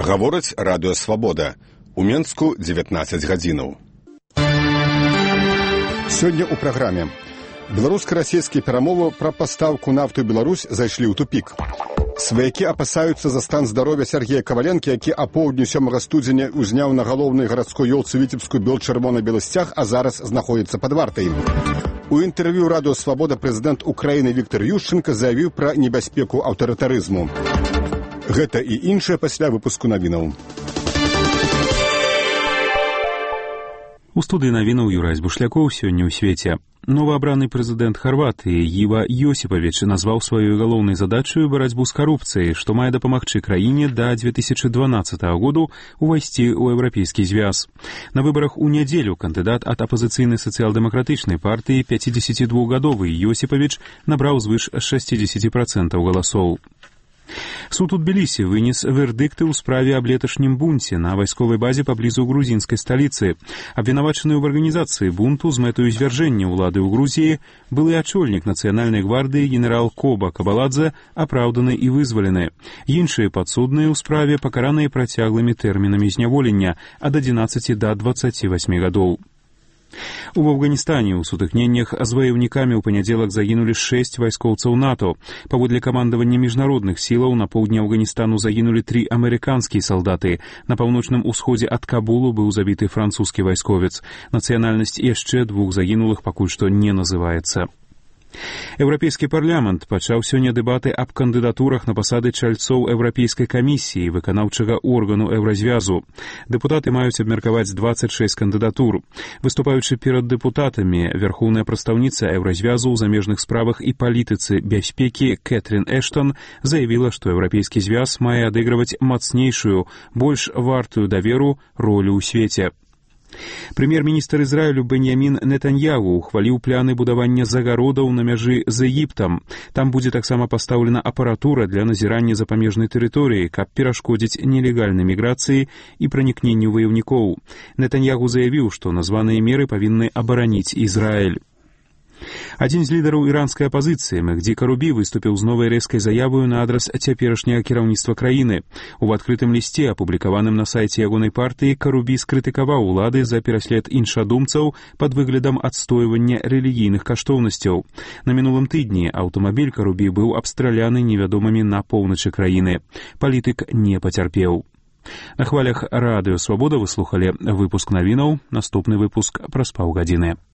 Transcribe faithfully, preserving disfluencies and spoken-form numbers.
Гаворыць радыё «Свабода». У Менску дзевятнаццаць гадзінаў. Сёння ў праграме. Беларуска-расійскія перамовы пра пастаўку нафты ў Беларусь зайшлі ў тупік. Сваякі апасаюцца за стан здароўя Сергея Каваленкі, які апоўдню сёмага студзеня узняў на галоўнай гарадской ёлцы віцебскую бел-чырвона-белы сцяг, а зараз знаходзіцца пад вартай. У інтэрв'ю радыё «Свабода» прэзідэнт Украіны Віктор Ющенка заявіў пра небяспеку аўтарытарызму. Гэта і іншае пасля выпуску навінаў. У студыі навінаў Юрай Бушлякоў. Сёння ў свеце. Новаабраны прэзідэнт Харватыі Іва Йосіпавіч назваў сваёй галоўнай задачаю барацьбу з карупцыяй, што мае дапамагчы краіне да дзве тысячы дванаццатага году увайсці ў еўрапейскі звяз. На выбарах у нядзелю кандыдат ад апазіцыйнай сацыял-дэмакратычнай партыі пяцідзесяцідвухгадовы Йосіпавіч набраў звыш шэсцідзесят працэнтаў галасоў. Суд у Тбілісі вынес вердыкты ў справе аб леташнім бунце на вайсковай базе паблізу грузінскай сталіцы. Абвінавачаны ў арганізацыі бунту з мэтаю звяржэння ўлады ў Грузіі былы ачольнік нацыянальнай гвардыі генерал Коба Кабаладзе апраўданы і вызвалены. Іншыя падсудныя ў справе пакараныя працяглымі тэрмінамі зняволення ад адзінаццаці да дваццаці васьмі гадоў. У Афганістане ў сутыкненнях з ваяўнікамі ў панядзелак загінулі шэсць вайскоўцаў НАТО. Паводле камандавання міжнародных сілаў на поўдні Афганістану загінулі тры амерыканскія салдаты. На паўночным усходзе ад Кабулу быў забіты французскі вайсковец. Нацыянальнасць яшчэ двух загінулых пакуль што не называецца. Еўрапейскі парламент пачаў сёння дэбаты аб кандыдатурах на пасады чальцоў Еўрапейскай камісіі, выканаўчага органу Еўразвязу. Дэпутаты маюць абмеркаваць дваццаць шэсць кандыдатур. Выступаючы перад дэпутатамі, вярхоўная прадстаўніца Еўразвязу ў замежных справах і палітыцы бяспекі Кэтрин Эштон заявіла, што Еўрапейскі звяз мае адыгрываць мацнейшую, больш вартую даверу ролю ў свеце. Прэм'ер-міністр Ізраілю Беньямін Нетаньягу ухваліў пляны будавання загародаў на мяжы з Егіптам. Там будзе таксама пастаўлена апаратура для назірання за памежнай тэрыторыі, каб перашкодзіць нелегальнай міграцыі і пранікненню ваяўнікоў. Нетаньягу заявіў, што названыя меры павінны абараніць Ізраіль. Адзін з лідараў іранскай апазіцыі, Мехді Карубі, выступіў з новай рэзкай заяваю на адрас цяперашняга кіраўніцтва краіны. У адкрытым лісце, апублікаваным на сайце ягонай партыі, Карубі скрытыкаваў улады за пераслед іншадумцаў пад выглядам адстойвання рэлігійных каштоўнасцяў. На мінулым тыдні аўтамабіль Карубі быў абстраляны невядомымі на поўначы краіны. Палітык не пацярпеў. На хвалях радыё «Свабода» вы слухалі выпуск навінаў. Наступны выпуск праз паўгадзіны.